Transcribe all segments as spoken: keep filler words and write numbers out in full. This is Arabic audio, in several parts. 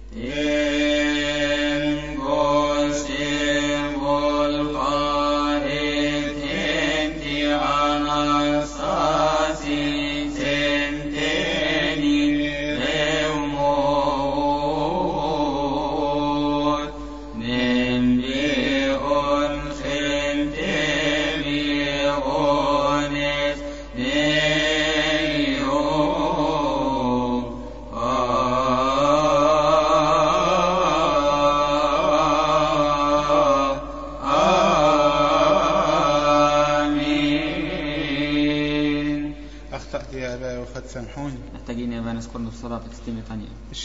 سامحوني. محتاجين يا بقى نذكرنا بصلاة تستيمي تانية.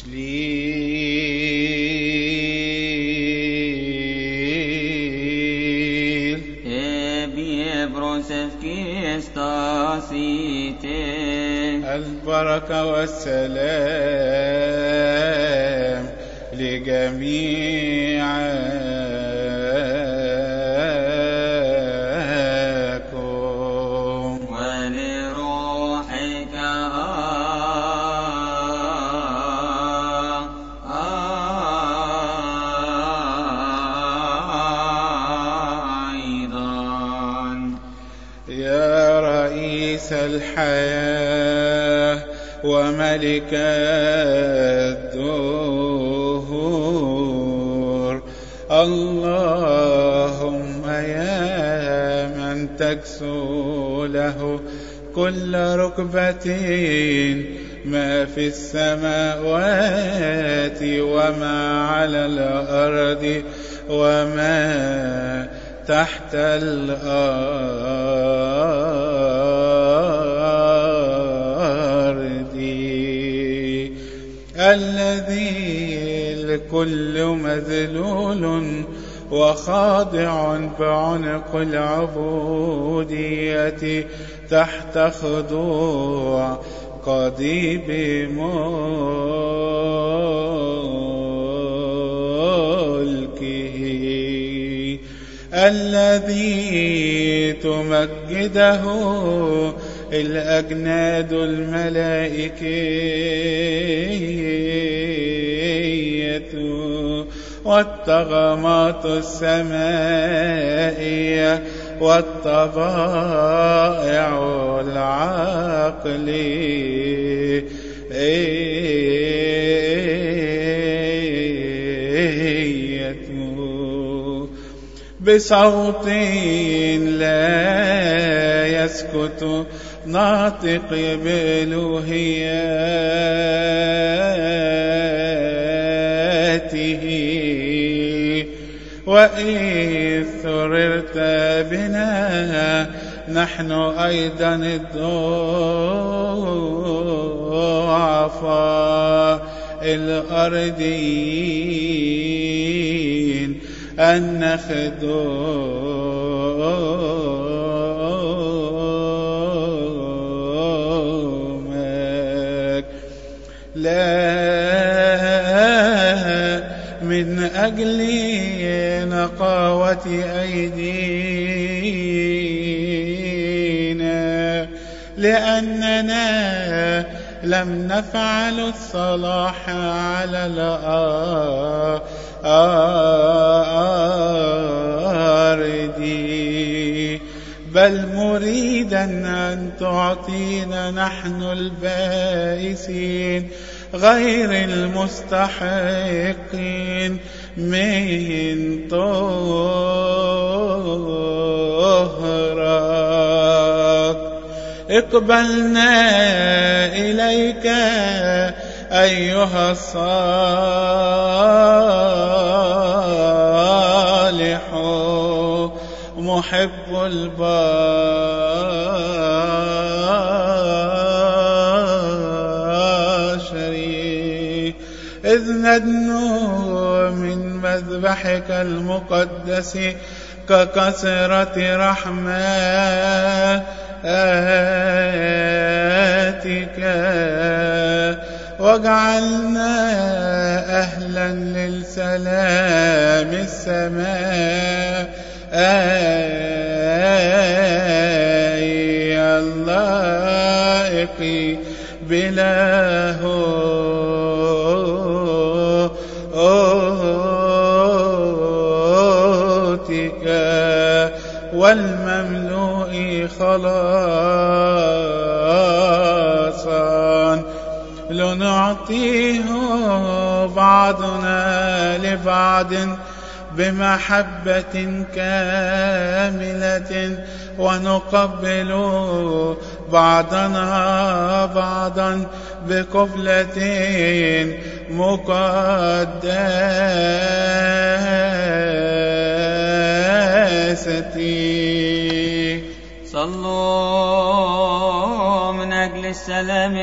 شليل ابي بروسف كيستاسيتي. البركة والسلام لجميع الحياة وملك الدهور. اللهم يا من تكسو له كل ركبة ما في السماوات وما على الأرض وما تحت الأرض، الذي الكل مذلول وخاضع بعنق العبودية تحت خضوع قضيب ملكه، الذي تمجده الأجناد الملائكية والطغمات السمائية والطبائع العقلية بصوت لا يسكت ناطق بألوهيته، وإذ ثررت بنا نحن أيضا الضعفاء الأرضيين أن نخدمك، لا من أجل نقاوة أيدينا لأننا لم نفعل الصلاح على الأرض، بل مريدا أن تعطينا نحن البائسين غير المستحقين من طهرك. اقبلنا إليك أيها الصالح محب البشر، إذ ندنو من مذبحك المقدس ككثرة رحماتك، واجعلنا أهلا للسلام السماء أي اللائق بله خلاصا لنعطيه بعضنا لبعض بمحبة كاملة ونقبل بعضنا بعضا بقبلة مقدسة. صلوا من أجل السلام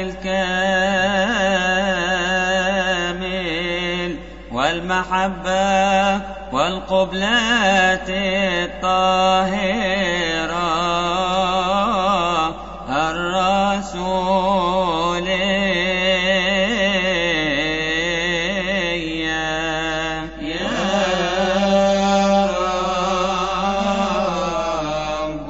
الكامل والمحبة والقبلات الطاهرة الرسولية. يا رب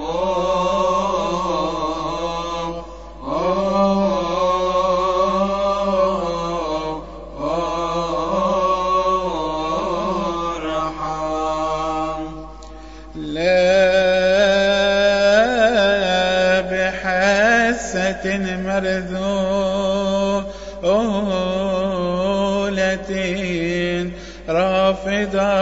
ارحم. لا بحاسة مرذولة رافضة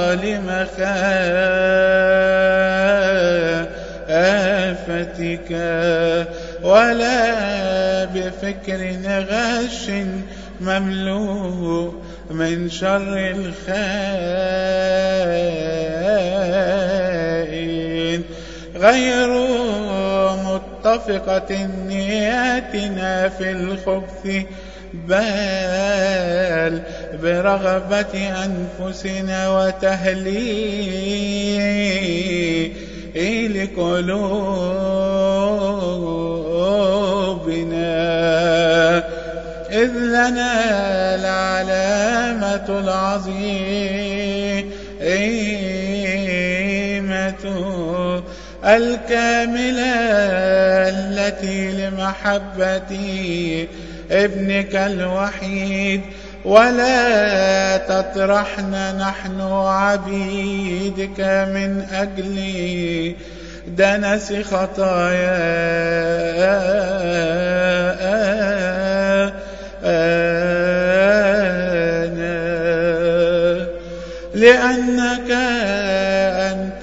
لمخافتك ولا بفكر غش مملوء من شر الخائن غير متفقة نياتنا في الخبث بل برغبة أنفسنا وتهليل قلوبنا إذ لنا العلامة العظيمة الكاملة التي لمحبة ابنك الوحيد ولا تطرحنا نحن عبيدك من أجل دنس خطايانا لأنك أنت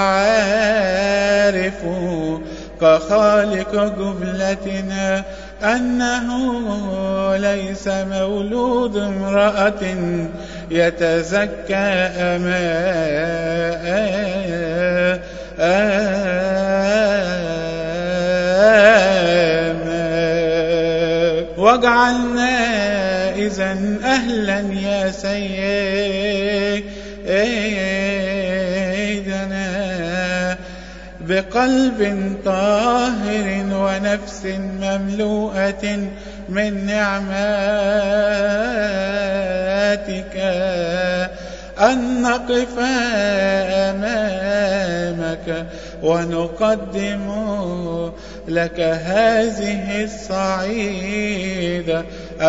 العارف كخالق جبلتنا أنه ليس مولود امرأة يتزكى أمامك واجعلنا إذن أهلا يا سيدنا بقلب طاهر ونفس مملوءة من نعماتك أن نقف أمامك ونقدم لك هذه الصعيدة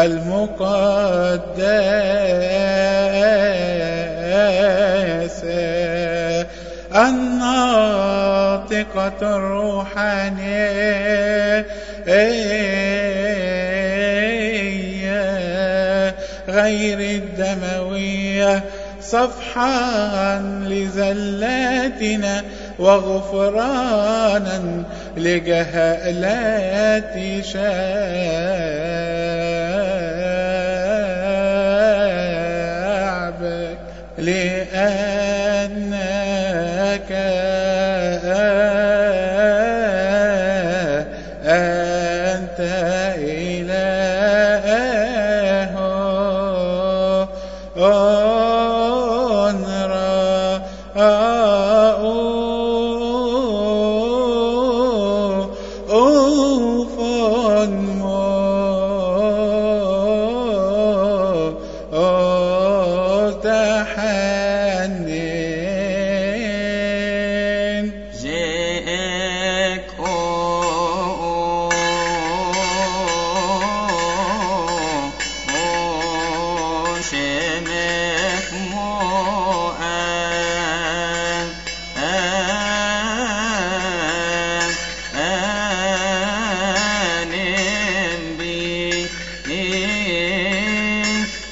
المقدسة الناطقة الروحانية غير الدموية صفحا لزلاتنا وغفرانا لجهالات شعبك لأنك أنت إله رؤوف متحنن جئك شمك مؤن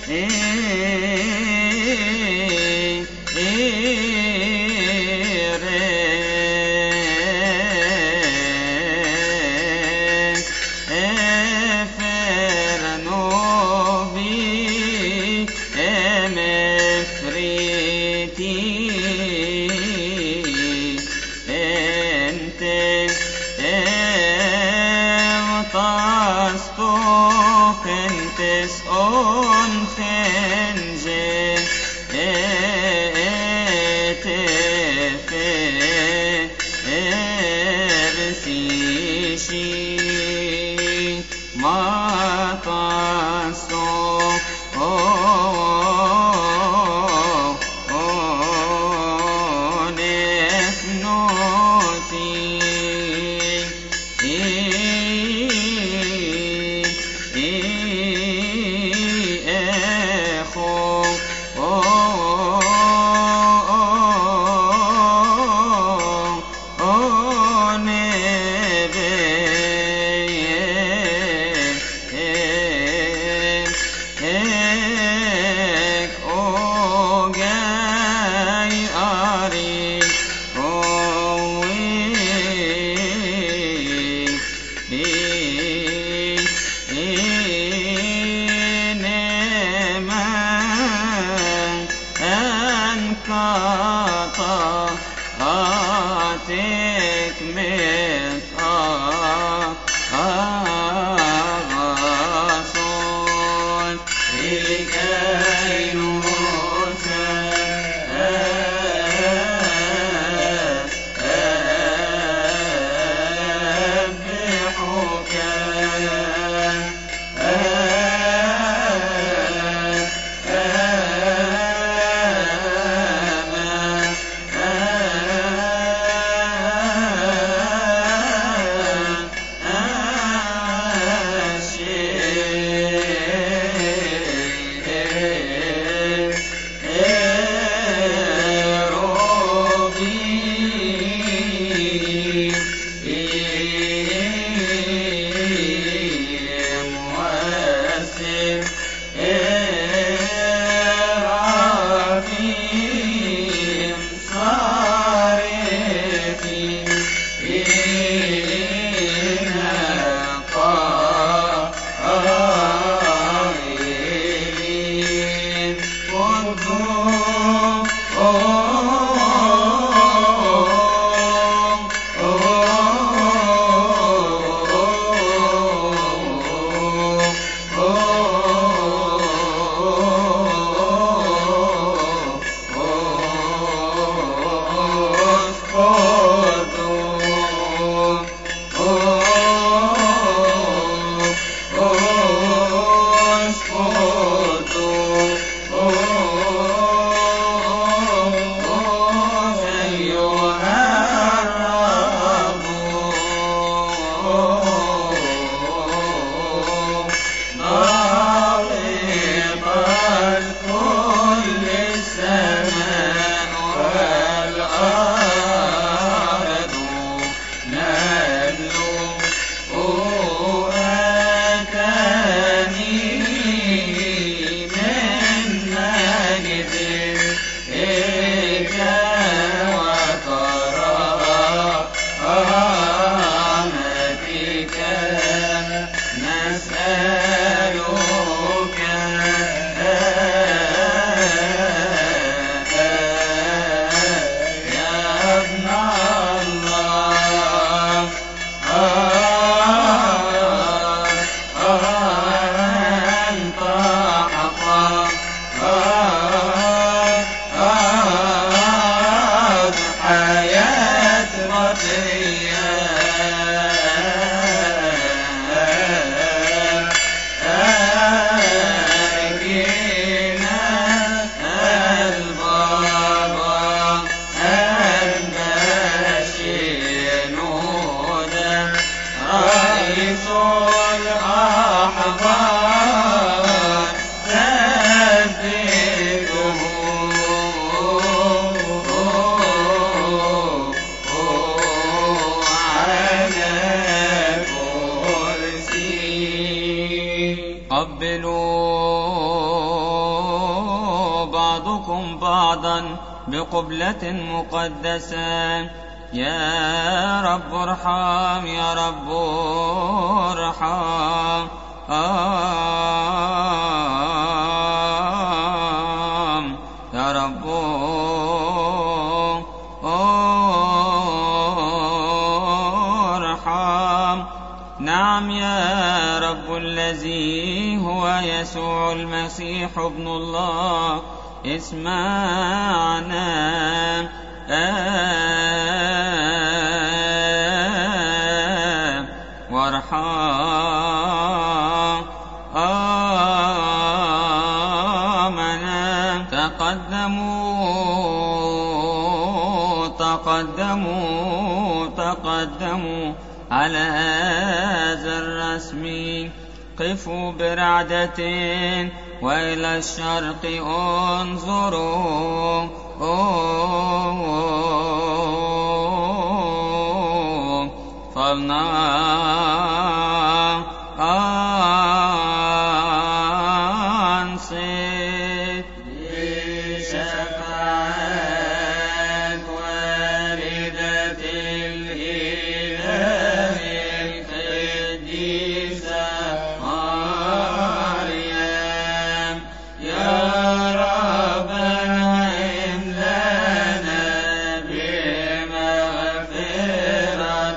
Oh بعضكم بعضا بقبلة مقدسة. يا رب ارحم، يا رب ارحم، آم يا رب ارحم. نعم يا رب الذي هو يسوع المسيح ابن الله، اسمعنا آه وارحم آمنا. تقدموا تقدموا تقدموا على هذا الرسم، قفوا برعدة وإلى الشرق انظروا، فلننصت بشفاعة والدة الإله القديسة مريم. يا رب انعم لنا بمغفرة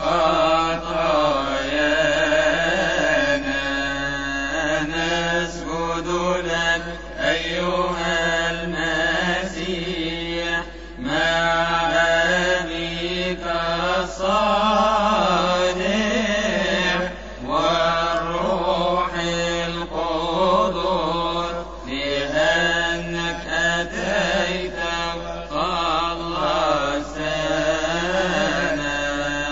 خطايانا، نسجد لك أيها المسيح مع أبيك الصالح والروح القدس، لأنك أتيت خلصتنا.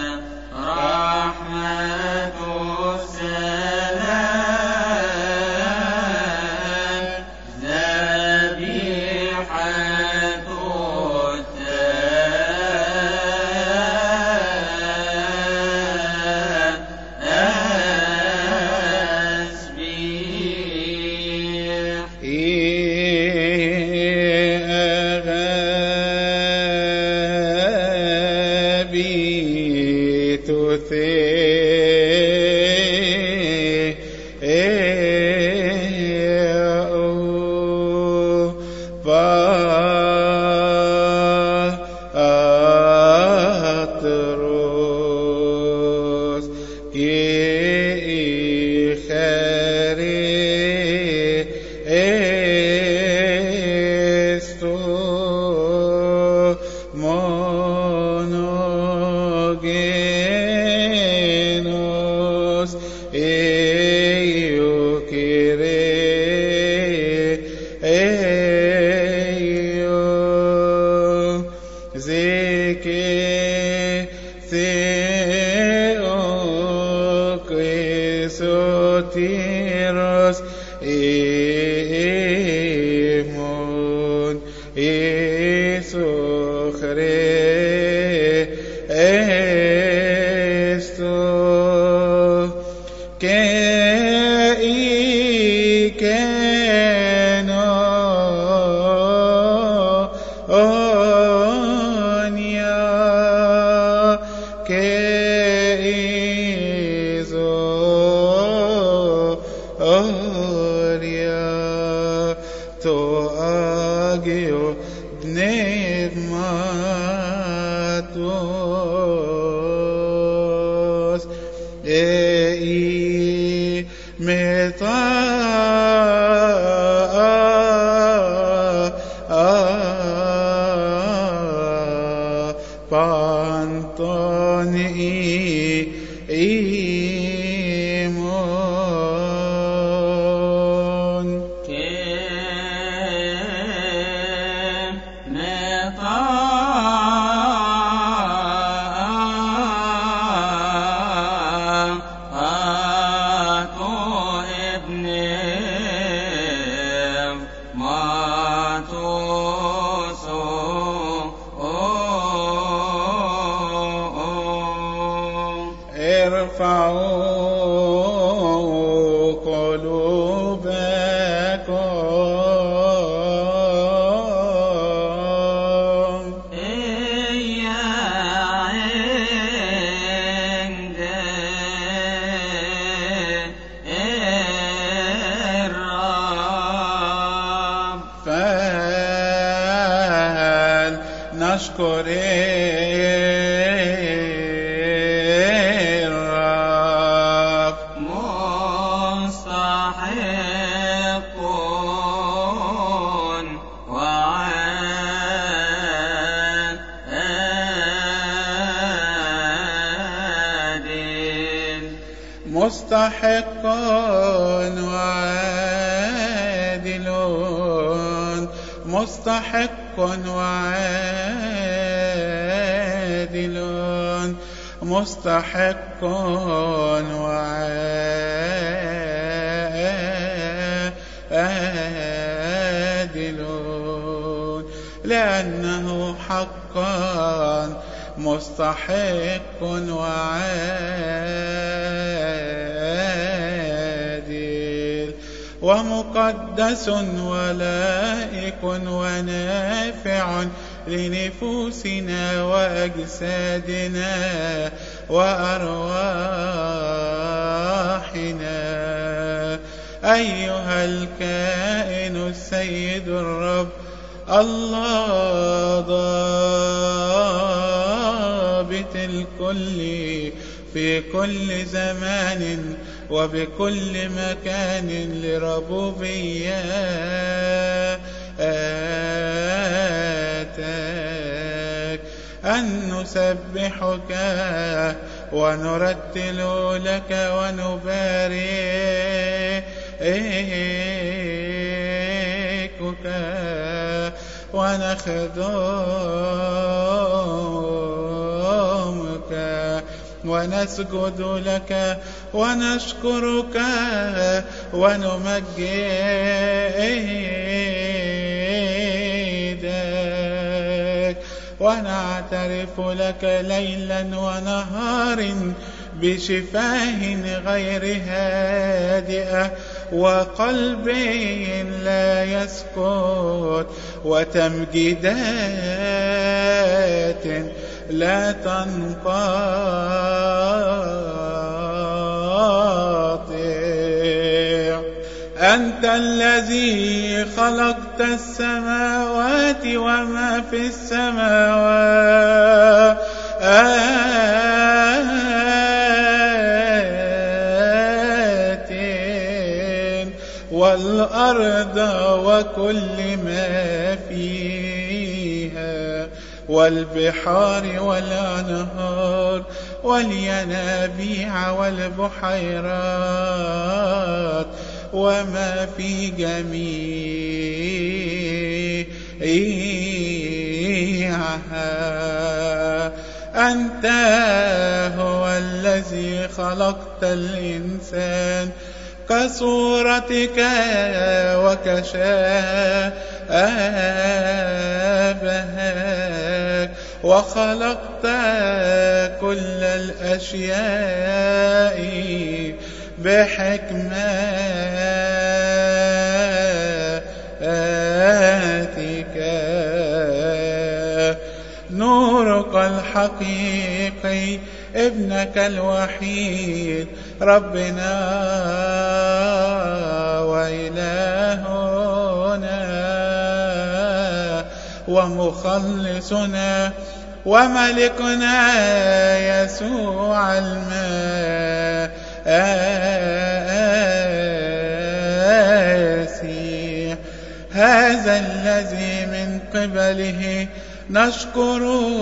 رحمة السلام، ذبيحة التسبيح. monogenos eio kyrie eio zeke theo Chrisotiros emon esochre esto que y que no onia que hizo oria to agio pneumatos ei meta pantoni imon ارفعوا قلوبكم فلنشكر الرب. مستحق وعادل، مستحق وعادل، مستحق وعادل، مستحق وعادل، لأنه حقا مستحق وعادل، ومقدس ولائق ونافع لنفوسنا وأجسادنا وأرواحنا. أيها الكائن السيد الرب الله ضابط الكل في كل زمان وبكل مكان لربوبياتك أن نسبحك ونرتل لك ونباركك ونخدمك ونسجد لك ونشكرك ونمجدك ونعترف لك ليلا ونهار بشفاه غير هادئة وقلب لا يسكت وتمجيدات لا تنقطع. أنت الذي خلقت السماوات وما في السماوات والأرض وكل ما فيها والبحار والأنهار والينابيع والبحيرات وما في جميعها. أنت هو الذي خلقت الإنسان كصورتك وكشابهك وخلقت كل الأشياء بحكمتك. نورك الحقيقي ابنك الوحيد ربنا وإلهنا ومخلصنا وملكنا يسوع المسيح، هذا الذي من قبله نشكر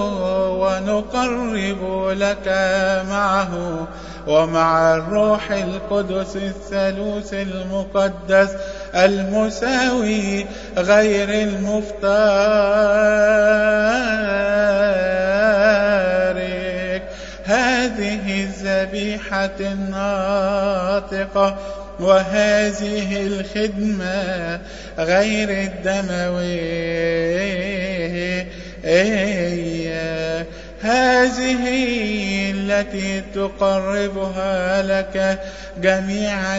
ونقرب لك معه ومع الروح القدس الثالوث المقدس المساوي غير المفترق هذه الذبيحة الناطقة وهذه الخدمة غير الدموية هذه التي تقربها لك جميع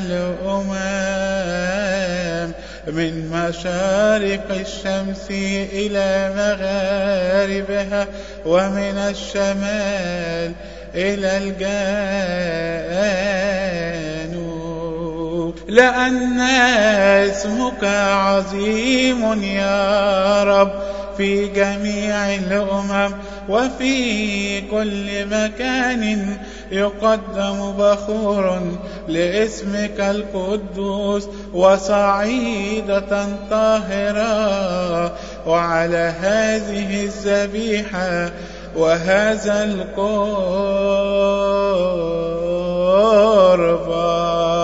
الأمم من مشارق الشمس إلى مغاربها ومن الشمال إلى الجنوب. لأن اسمك عظيم يا رب في جميع الأمم، وفي كل مكان يقدم بخور لاسمك القدوس وصعيدة طاهرة. وعلى هذه الذبيحة وهذا القربان